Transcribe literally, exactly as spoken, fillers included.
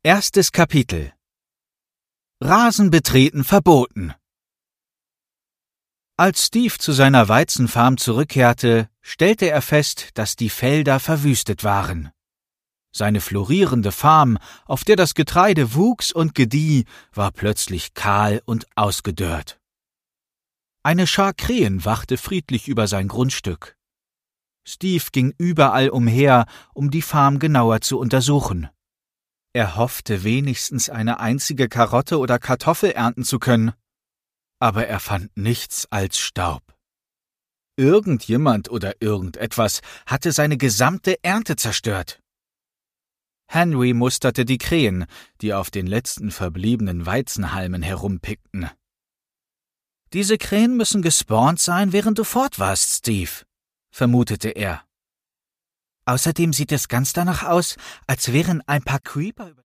Erstes Kapitel. Rasen betreten verboten. Als Steve zu seiner Weizenfarm zurückkehrte, stellte er fest, dass die Felder verwüstet waren. Seine florierende Farm, auf der das Getreide wuchs und gedieh, war plötzlich kahl und ausgedörrt. Eine Schar Krähen wachte friedlich über sein Grundstück. Steve ging überall umher, um die Farm genauer zu untersuchen. Er hoffte, wenigstens eine einzige Karotte oder Kartoffel ernten zu können. Aber er fand nichts als Staub. Irgendjemand oder irgendetwas hatte seine gesamte Ernte zerstört. Henry musterte die Krähen, die auf den letzten verbliebenen Weizenhalmen herumpickten. »Diese Krähen müssen gespawnt sein, während du fort warst, Steve«, vermutete er. »Außerdem sieht es ganz danach aus, als wären ein paar Creeper über